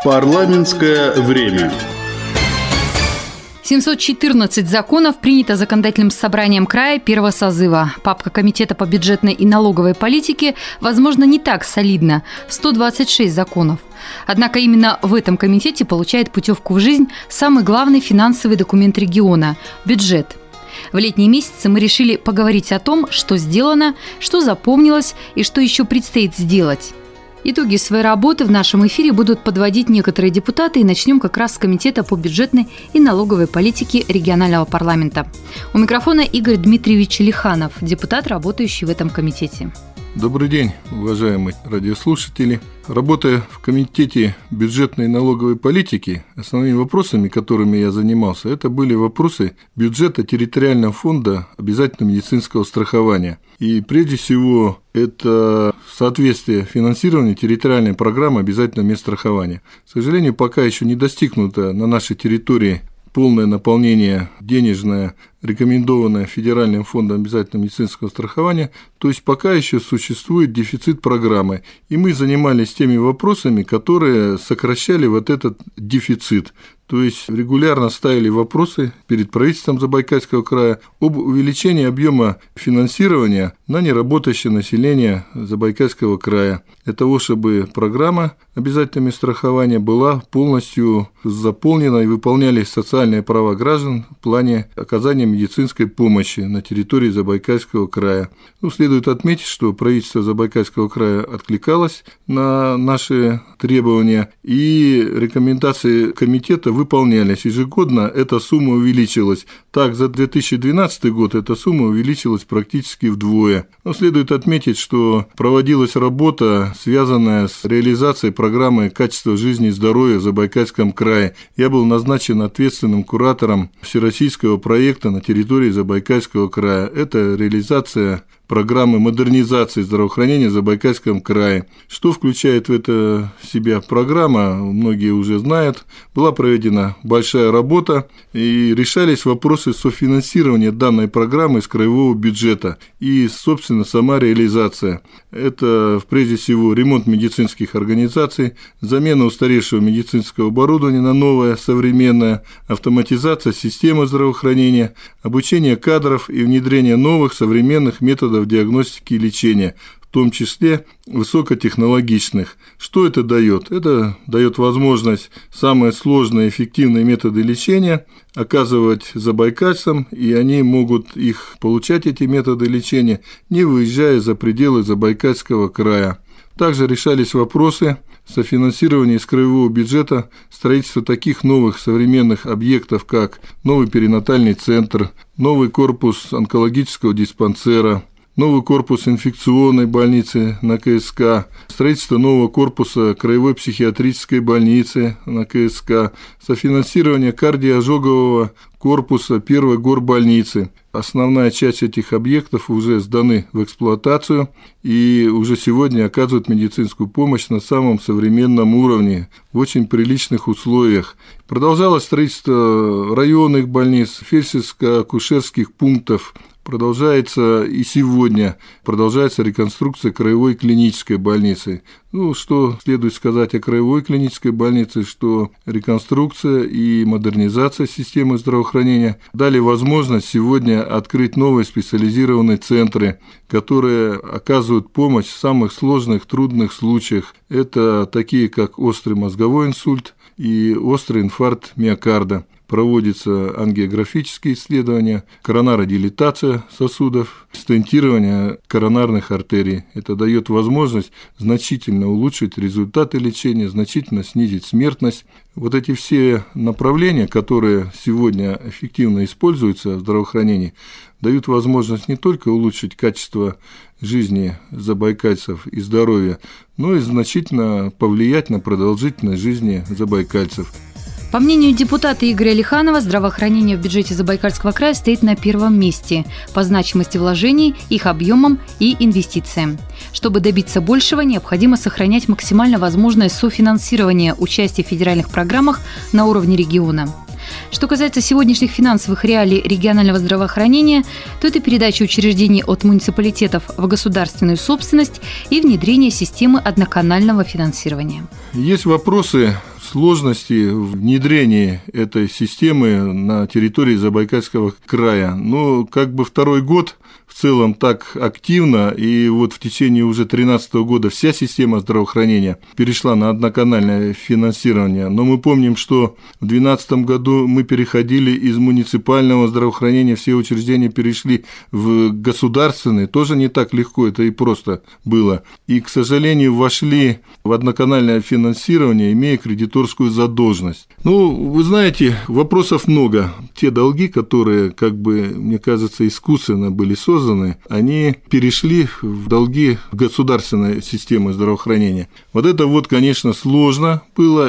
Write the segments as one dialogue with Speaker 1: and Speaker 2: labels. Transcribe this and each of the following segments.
Speaker 1: Парламентское время.
Speaker 2: 714 законов принято законодательным собранием края первого созыва. Папка Комитета по бюджетной и налоговой политике, возможно, не так солидна – 126 законов. Однако именно в этом комитете получает путевку в жизнь самый главный финансовый документ региона – бюджет. В летние месяцы мы решили поговорить о том, что сделано, что запомнилось и что еще предстоит сделать. Итоги своей работы в нашем эфире будут подводить некоторые депутаты, и начнем как раз с Комитета по бюджетной и налоговой политике регионального парламента. У микрофона Игорь Дмитриевич Лиханов, депутат, работающий в этом комитете.
Speaker 3: Добрый день, уважаемые радиослушатели. Работая в Комитете бюджетной и налоговой политики, основными вопросами, которыми я занимался, это были вопросы бюджета территориального фонда обязательного медицинского страхования. И прежде всего это соответствие финансирования территориальной программы обязательного медстрахования. К сожалению, пока еще не достигнуто на нашей территории полное наполнение денежное, рекомендованное Федеральным фондом обязательного медицинского страхования, то есть пока еще существует дефицит программы. И мы занимались теми вопросами, которые сокращали вот этот дефицит. То есть регулярно ставили вопросы перед правительством Забайкальского края об увеличении объема финансирования на неработающее население Забайкальского края, для того, чтобы программа обязательного страхования была полностью заполнена и выполнялись социальные права граждан в плане оказания медицинской помощи на территории Забайкальского края. Следует отметить, что правительство Забайкальского края откликалось на наши требования, и рекомендации комитета выполнялись. Ежегодно эта сумма увеличилась. Так, за 2012 год эта сумма увеличилась практически вдвое. Но следует отметить, что проводилась работа, связанная с реализацией программы «Качество жизни и здоровья» в Забайкальском крае. Я был назначен ответственным куратором всероссийского проекта на территории Забайкальского края. Это реализация программы модернизации здравоохранения в Забайкальском крае. Что включает в это себя программа, многие уже знают. Была проведена большая работа и решались вопросы софинансирования данной программы из краевого бюджета и, собственно, сама реализация. Это, прежде всего, ремонт медицинских организаций, замена устаревшего медицинского оборудования на новое, современное, автоматизация системы здравоохранения, обучение кадров и внедрение новых современных методов диагностики и лечения, в том числе высокотехнологичных. Что это дает? Это дает возможность самые сложные и эффективные методы лечения оказывать забайкальцам, и они могут их получать, эти методы лечения, не выезжая за пределы Забайкальского края. Также решались вопросы софинансирования из краевого бюджета строительства таких новых современных объектов, как новый перинатальный центр, новый корпус онкологического диспансера, новый корпус инфекционной больницы на КСК, строительство нового корпуса краевой психиатрической больницы на КСК, софинансирование кардиоожогового корпуса первой горбольницы. Основная часть этих объектов уже сданы в эксплуатацию и уже сегодня оказывают медицинскую помощь на самом современном уровне, в очень приличных условиях. Продолжалось строительство районных больниц, фельдшерско-акушерских пунктов. Продолжается и сегодня, продолжается реконструкция краевой клинической больницы. Что следует сказать о краевой клинической больнице, что реконструкция и модернизация системы здравоохранения дали возможность сегодня открыть новые специализированные центры, которые оказывают помощь в самых сложных, трудных случаях. Это такие, как острый мозговой инсульт и острый инфаркт миокарда. Проводятся ангиографические исследования, коронародилатация сосудов, стентирование коронарных артерий. Это дает возможность значительно улучшить результаты лечения, значительно снизить смертность. Вот эти все направления, которые сегодня эффективно используются в здравоохранении, дают возможность не только улучшить качество жизни забайкальцев и здоровья, но и значительно повлиять на продолжительность жизни забайкальцев.
Speaker 2: По мнению депутата Игоря Лиханова, здравоохранение в бюджете Забайкальского края стоит на первом месте по значимости вложений, их объемам и инвестициям. Чтобы добиться большего, необходимо сохранять максимально возможное софинансирование участия в федеральных программах на уровне региона. Что касается сегодняшних финансовых реалий регионального здравоохранения, то это передача учреждений от муниципалитетов в государственную собственность и внедрение системы одноканального финансирования.
Speaker 3: Есть вопросы сложности в внедрении этой системы на территории Забайкальского края. Но как бы второй год в целом так активно, и вот в течение уже 2013 года вся система здравоохранения перешла на одноканальное финансирование. Но мы помним, что в 2012 году мы переходили из муниципального здравоохранения, все учреждения перешли в государственные, тоже не так легко, это и просто было. И, к сожалению, вошли в одноканальное финансирование, имея кредиторскую задолженность. Ну, вы знаете, вопросов много. Те долги, которые, как бы, мне кажется, искусственно были созданы, они перешли в долги государственной системы здравоохранения. Вот это вот, конечно, сложно было,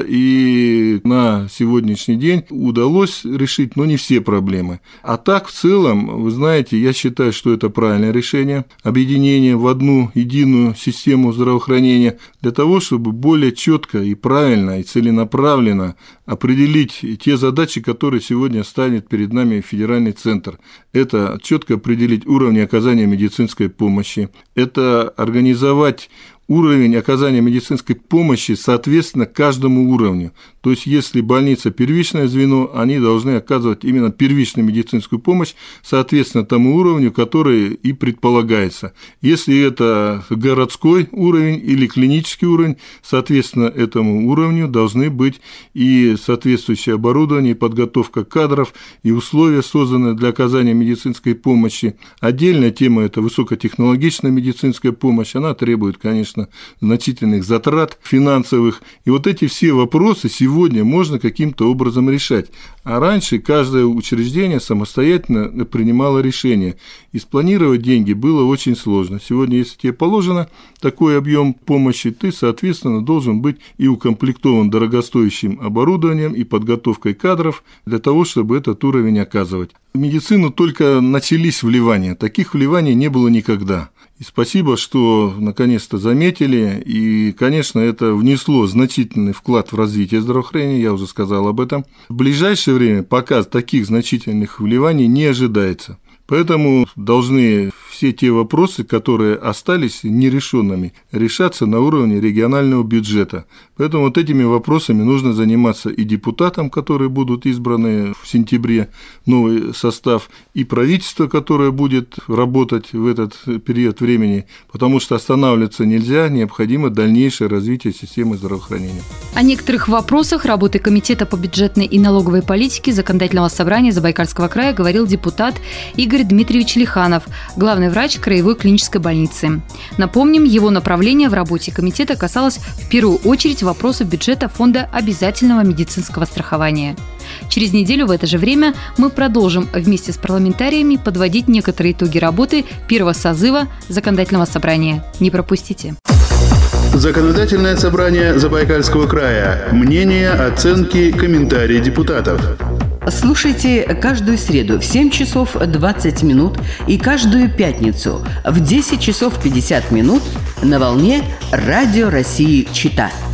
Speaker 3: и на сегодняшний день удалось решить, но не все проблемы. А так, в целом, вы знаете, я считаю, что это правильное решение, объединение в одну единую систему здравоохранения для того, чтобы более четко и правильно, и целенаправленно определить те задачи, которые сегодня ставит перед нами федеральный центр. Это четко определить уровни оказания медицинской помощи, это организовать уровень оказания медицинской помощи соответственно каждому уровню. То есть, если больница первичное звено, они должны оказывать именно первичную медицинскую помощь соответственно тому уровню, который и предполагается. Если это городской уровень или клинический уровень, соответственно этому уровню должны быть и соответствующее оборудование, и подготовка кадров, и условия, созданные для оказания медицинской помощи. Отдельная тема – это высокотехнологичная медицинская помощь, она требует, конечно, значительных затрат финансовых. И вот эти все вопросы сегодня можно каким-то образом решать. А раньше каждое учреждение самостоятельно принимало решение. И спланировать деньги было очень сложно. Сегодня, если тебе положено такой объем помощи, ты, соответственно, должен быть и укомплектован дорогостоящим оборудованием и подготовкой кадров для того, чтобы этот уровень оказывать. В медицину только начались вливания. Таких вливаний не было никогда. И спасибо, что наконец-то заметили, и, конечно, это внесло значительный вклад в развитие здравоохранения, я уже сказал об этом. В ближайшее время пока таких значительных вливаний не ожидается. Поэтому должны все те вопросы, которые остались нерешенными, решаться на уровне регионального бюджета. Поэтому вот этими вопросами нужно заниматься и депутатам, которые будут избраны в сентябре, новый состав, и правительство, которое будет работать в этот период времени, потому что останавливаться нельзя, необходимо дальнейшее развитие системы здравоохранения.
Speaker 2: О некоторых вопросах работы Комитета по бюджетной и налоговой политике Законодательного собрания Забайкальского края говорил депутат Игорь Дмитриевич Лиханов, главный врач краевой клинической больницы. Напомним, его направление в работе комитета касалось в первую очередь вопросов бюджета Фонда обязательного медицинского страхования. Через неделю в это же время мы продолжим вместе с парламентариями подводить некоторые итоги работы первого созыва Законодательного собрания. Не пропустите.
Speaker 1: Законодательное собрание Забайкальского края. Мнения, оценки, комментарии депутатов.
Speaker 4: Слушайте каждую среду в 7 часов 20 минут и каждую пятницу в 10 часов 50 минут на волне Радио России Чита.